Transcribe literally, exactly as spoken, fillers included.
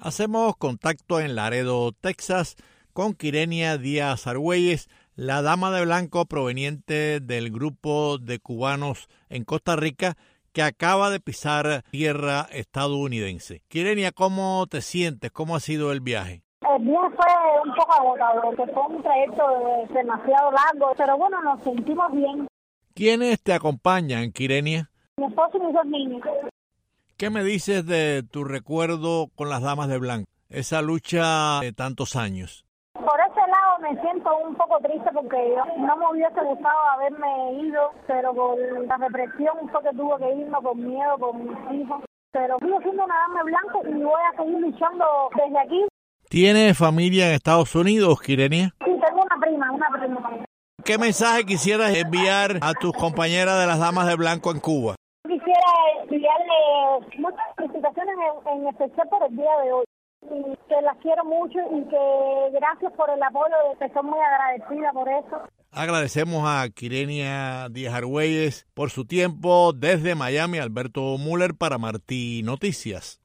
Hacemos contacto en Laredo, Texas, con Quirenia Díaz Argüelles, la dama de blanco proveniente del grupo de cubanos en Costa Rica que acaba de pisar tierra estadounidense. Quirenia, ¿cómo te sientes? ¿Cómo ha sido el viaje? El viaje fue un poco agotador, porque fue un trayecto demasiado largo, pero bueno, nos sentimos bien. ¿Quiénes te acompañan, Quirenia? Mi esposo y mis dos niños. ¿Qué me dices de tu recuerdo con las damas de blanco? Esa lucha de tantos años. Por ese lado me siento un poco triste porque no me hubiese gustado haberme ido, pero por la represión fue que tuve que irme con miedo con mis hijos. Pero sigo siendo una dama de blanco y voy a seguir luchando desde aquí. ¿Tienes familia en Estados Unidos, Quirenia? Sí, tengo una prima, una prima. ¿Qué mensaje quisieras enviar a tus compañeras de las damas de blanco en Cuba? Quisiera enviarle muchas felicitaciones en, en especial por el día de hoy. Y que las quiero mucho y que gracias por el apoyo, que estoy muy agradecida por eso. Agradecemos a Quirenia Díaz Argüelles por su tiempo desde Miami. Alberto Müller para Martí Noticias.